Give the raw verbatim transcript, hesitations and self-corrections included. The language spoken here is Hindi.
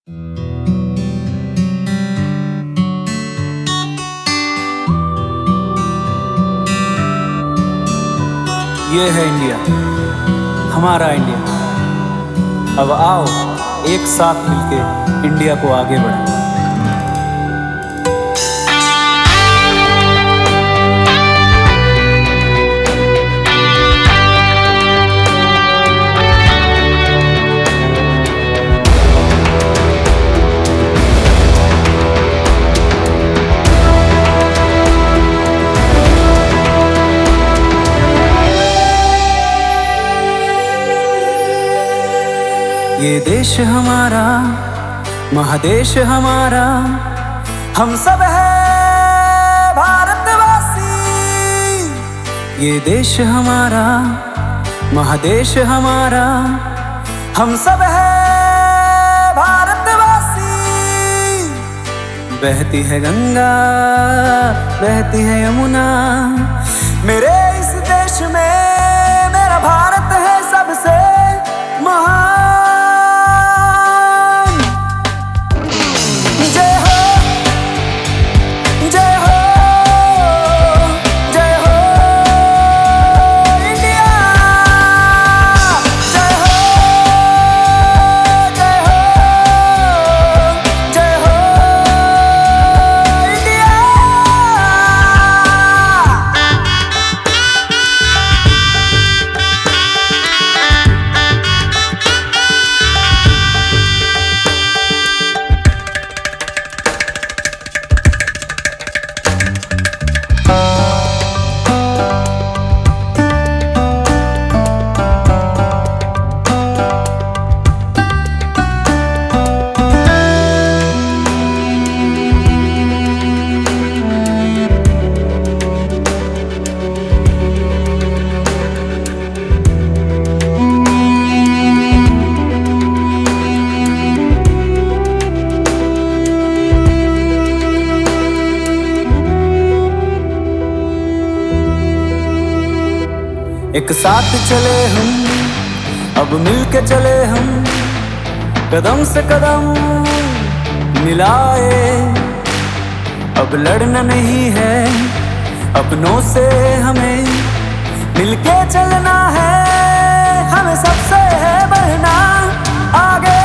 ये है इंडिया, हमारा इंडिया। अब आओ एक साथ मिलके इंडिया को आगे बढ़ाएं। ये देश हमारा, महादेश हमारा, हम सब है भारतवासी। ये देश हमारा, महादेश हमारा, हम सब है भारतवासी। बहती है गंगा, बहती है यमुना, मेरे इस देश में मेरा भारत है सबसे महान। एक साथ चले हम, अब मिल के चले हम, कदम से कदम मिलाए। अब लड़ना नहीं है, अपनों से हमें मिल के चलना है। हमें सबसे है बढ़ना आगे।